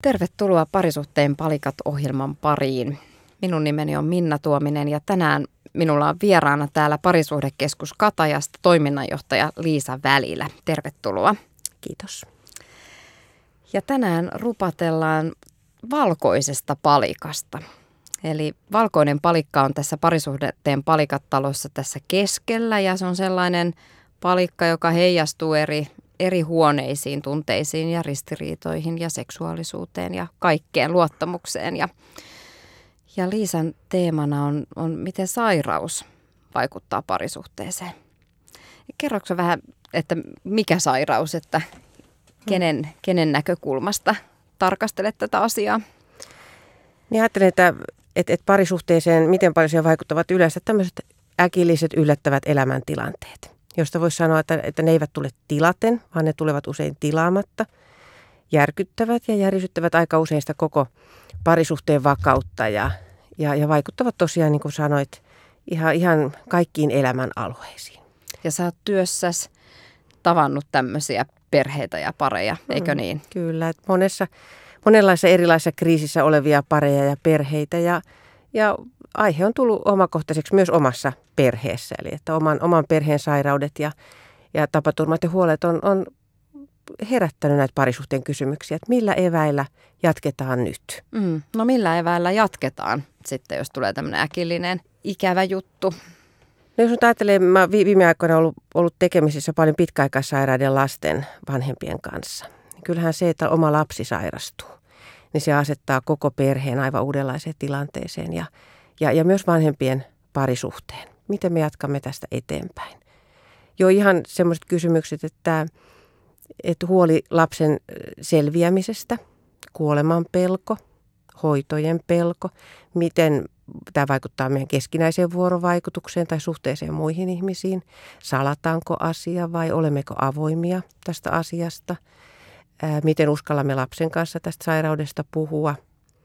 Tervetuloa Parisuhteen palikat-ohjelman pariin. Minun nimeni on Minna Tuominen ja tänään minulla on vieraana täällä Parisuhdekeskus Katajasta toiminnanjohtaja Liisa Välilä. Tervetuloa. Kiitos. Ja tänään rupatellaan valkoisesta palikasta. Eli valkoinen palikka on tässä Parisuhteen palikat-talossa tässä keskellä ja se on sellainen palikka, joka heijastuu eri huoneisiin, tunteisiin ja ristiriitoihin ja seksuaalisuuteen ja kaikkeen luottamukseen. Ja Liisan teemana on miten sairaus vaikuttaa parisuhteeseen. Kerroksä vähän, että mikä sairaus, että kenen näkökulmasta tarkastelet tätä asiaa? Niin ajattelen, että parisuhteeseen miten paljon siihen vaikuttavat yleensä tämmöiset äkilliset yllättävät elämäntilanteet, josta voisi sanoa, että ne eivät tule tilaten, vaan ne tulevat usein tilaamatta, järkyttävät ja järisyttävät aika usein sitä koko parisuhteen vakautta ja vaikuttavat tosiaan, niin kuin sanoit, ihan kaikkiin elämän alueisiin. Ja sä oot työssäsi tavannut tämmöisiä perheitä ja pareja, eikö niin? Kyllä, että monenlaisissa erilaisissa kriisissä olevia pareja ja perheitä ja aihe on tullut omakohtaiseksi myös omassa perheessä. Eli että oman perheen sairaudet ja tapaturmat ja huolet on herättänyt näitä parisuhteen kysymyksiä, että millä eväillä jatketaan nyt? No millä eväillä jatketaan sitten, jos tulee tämmöinen äkillinen ikävä juttu? No jos nyt ajattelee, mä viime aikoina ollut tekemisissä paljon pitkäaikaissairaiden lasten vanhempien kanssa. Kyllähän se, että oma lapsi sairastuu, niin se asettaa koko perheen aivan uudenlaiseen tilanteeseen ja myös vanhempien parisuhteen. Miten me jatkamme tästä eteenpäin? Jo ihan semmoiset kysymykset, että huoli lapsen selviämisestä, kuoleman pelko, hoitojen pelko, miten tämä vaikuttaa meidän keskinäiseen vuorovaikutukseen tai suhteeseen muihin ihmisiin, salataanko asia vai olemmeko avoimia tästä asiasta, miten uskallamme lapsen kanssa tästä sairaudesta puhua,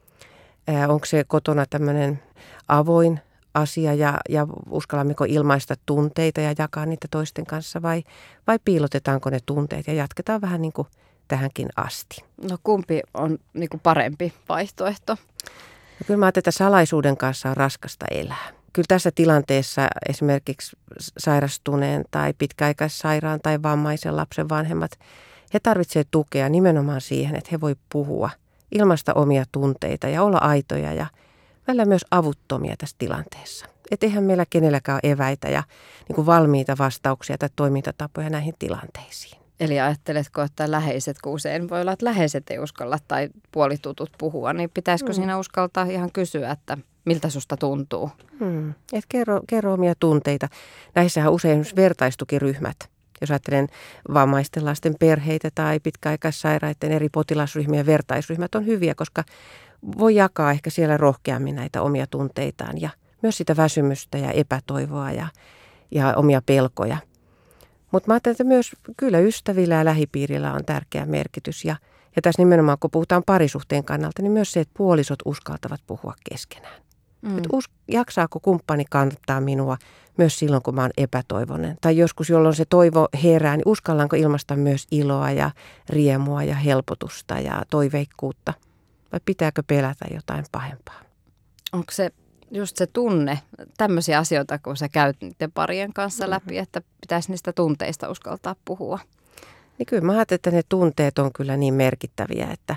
onko se kotona tämmöinen avoin asia ja uskallammeko ilmaista tunteita ja jakaa niitä toisten kanssa vai piilotetaanko ne tunteet ja jatketaan vähän niin kuin tähänkin asti. No kumpi on niin kuin parempi vaihtoehto? No kyllä mä ajattelen, että salaisuuden kanssa on raskasta elää. Kyllä tässä tilanteessa esimerkiksi sairastuneen tai pitkäaikaissairaan tai vammaisen lapsen vanhemmat, he tarvitsevat tukea nimenomaan siihen, että he voi puhua, ilmaista omia tunteita ja olla aitoja ja välillä myös avuttomia tässä tilanteessa. Että eihän meillä kenelläkään ole eväitä ja niin kuin valmiita vastauksia tai toimintatapoja näihin tilanteisiin. Eli ajatteletko, että läheiset, kun usein voi olla, että läheiset ei uskalla tai puolitutut puhua, niin pitäisikö siinä uskaltaa ihan kysyä, että miltä susta tuntuu? Et kerro omia tunteita. Näissähän usein vertaistukiryhmät. Jos ajattelen vammaisten lasten perheitä tai pitkäaikaissairaiden eri potilasryhmien vertaisryhmät on hyviä, koska voi jakaa ehkä siellä rohkeammin näitä omia tunteitaan ja myös sitä väsymystä ja epätoivoa ja omia pelkoja. Mutta mä ajattelen, että myös kyllä ystävillä ja lähipiirillä on tärkeä merkitys. Ja tässä nimenomaan, kun puhutaan parisuhteen kannalta, niin myös se, että puolisot uskaltavat puhua keskenään. Että jaksaako kumppani kantaa minua myös silloin, kun mä oon epätoivoinen. Tai joskus, jolloin se toivo herää, niin uskallanko ilmaista myös iloa ja riemua ja helpotusta ja toiveikkuutta. Vai pitääkö pelätä jotain pahempaa? Onko se just se tunne, tämmöisiä asioita, kun sä käyt niiden parien kanssa läpi, että pitäisi niistä tunteista uskaltaa puhua? Niin kyllä mä ajattelen, että ne tunteet on kyllä niin merkittäviä, että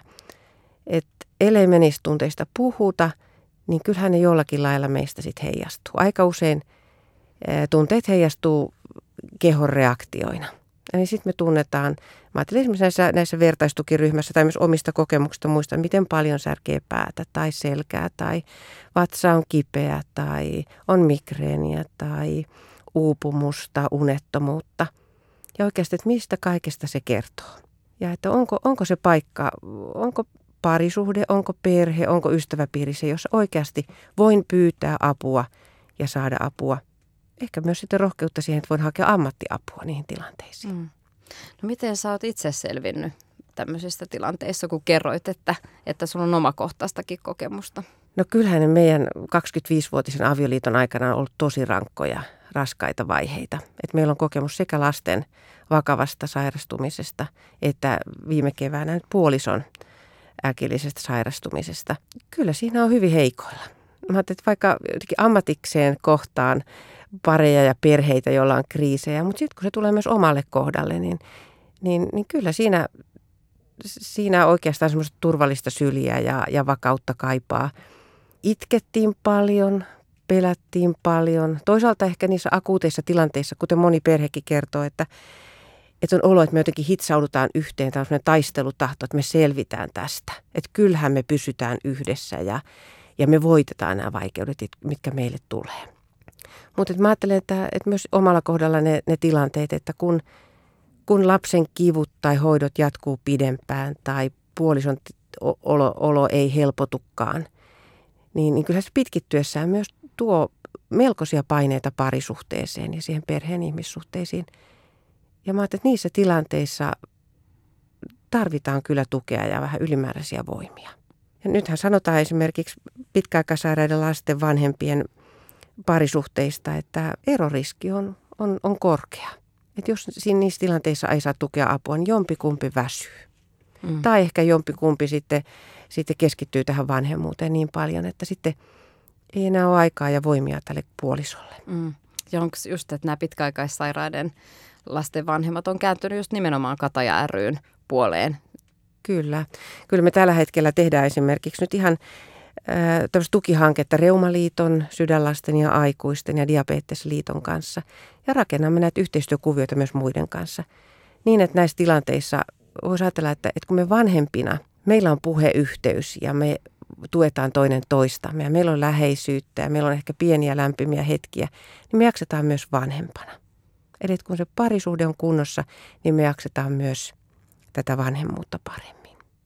ellei me niistä tunteista puhuta, niin kyllähän ne jollakin lailla meistä sitten heijastuu. Aika usein tunteet heijastuu kehon reaktioina. Eli sitten me tunnetaan, mä ajattelen esimerkiksi näissä vertaistukiryhmässä tai myös omista kokemuksista muistan, miten paljon särkee päätä tai selkää tai vatsa on kipeä tai on migreeniä tai uupumusta, unettomuutta. Ja oikeasti, että mistä kaikesta se kertoo. Ja että onko se paikka, onko parisuhde, onko perhe, onko ystäväpiiri se, jossa oikeasti voin pyytää apua ja saada apua. Ehkä myös sitten rohkeutta siihen, että voin hakea ammattiapua niihin tilanteisiin. No miten sä oot itse selvinnyt tämmöisistä tilanteissa, kun kerroit, että sulla on omakohtaistakin kokemusta? No kyllähän meidän 25-vuotisen avioliiton aikana on ollut tosi rankkoja, raskaita vaiheita. Et meillä on kokemus sekä lasten vakavasta sairastumisesta että viime keväänä nyt puolison äkillisestä sairastumisesta. Kyllä siinä on hyvin heikoilla. Mä ajattelin, että vaikka jotenkin ammatikseen kohtaan pareja ja perheitä, joilla on kriisejä, mutta sitten kun se tulee myös omalle kohdalle, niin kyllä siinä oikeastaan semmoista turvallista syliä ja vakautta kaipaa. Itkettiin paljon, pelättiin paljon. Toisaalta ehkä niissä akuuteissa tilanteissa, kuten moni perhekin kertoo, että on olo, että me jotenkin hitsaudutaan yhteen, tämmöinen taistelutahto, että me selvitään tästä. Että kyllähän me pysytään yhdessä ja me voitetaan nämä vaikeudet, mitkä meille tulee. Mutta mä ajattelen, että myös omalla kohdalla ne tilanteet, että kun lapsen kivut tai hoidot jatkuu pidempään tai puolison olo ei helpotukaan, niin kyllä se pitkittyessään myös tuo melkoisia paineita parisuhteeseen ja siihen perheen ihmissuhteisiin. Ja mä ajattelen, että niissä tilanteissa tarvitaan kyllä tukea ja vähän ylimääräisiä voimia. Ja nythän sanotaan esimerkiksi pitkäaikaissairaiden lasten vanhempien parisuhteista, että eroriski on korkea. Että jos niissä tilanteissa ei saa tukea apua, niin jompikumpi väsyy. Tai ehkä jompikumpi sitten keskittyy tähän vanhemmuuteen niin paljon, että sitten ei enää ole aikaa ja voimia tälle puolisolle. Ja onko just, että nämä pitkäaikaissairaiden lasten vanhemmat on kääntynyt just nimenomaan Kataja ry:n puoleen? Kyllä me tällä hetkellä tehdään esimerkiksi nyt ihan tämmöistä tukihanketta Reumaliiton, Sydänlasten ja aikuisten ja Diabetesliiton kanssa. Ja rakennamme näitä yhteistyökuvioita myös muiden kanssa. Niin, että näissä tilanteissa voisi ajatella, että kun me vanhempina, meillä on puheyhteys ja me tuetaan toinen toistamme ja meillä on läheisyyttä ja meillä on ehkä pieniä lämpimiä hetkiä, niin me jaksetaan myös vanhempana. Eli kun se parisuhde on kunnossa, niin me jaksetaan myös tätä vanhemmuutta paremmin.